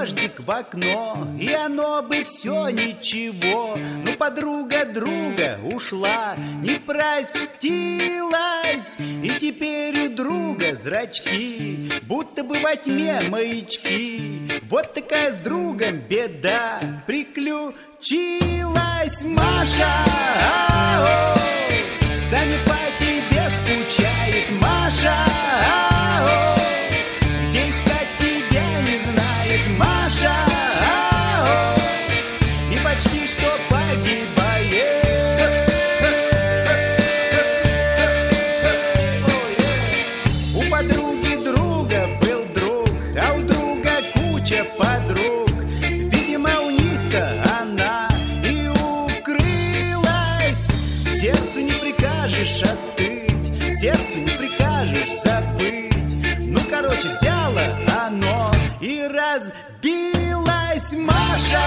дождик в окно, и оно бы все ничего. Но подруга друга ушла, не простилась, и теперь у друга зрачки будто бы во тьме маячки. Вот такая с другом беда приключилась. Маша, Саня по тебе скучает. Маша, где искать тебя не знает. Маша, и почти что погибает. У подруги друга был друг, а у друга куча подруг. Видимо, у них-то она и укрылась. Сердцу не прикажешь остыть, сердцу не прикажешь забыть. Ну, короче, взяло оно и разбилось. Маша,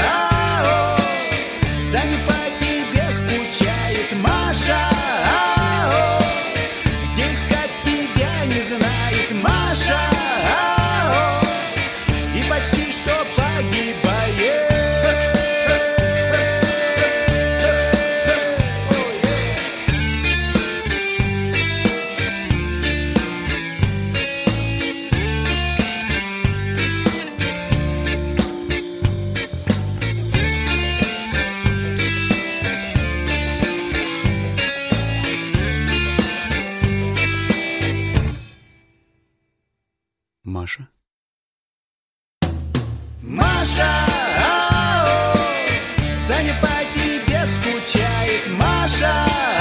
Саня по тебе скучает. Маша, где искать тебя не знает. Маша, и почти что погибает. Маша? Маша, Саня по тебе скучает. Маша,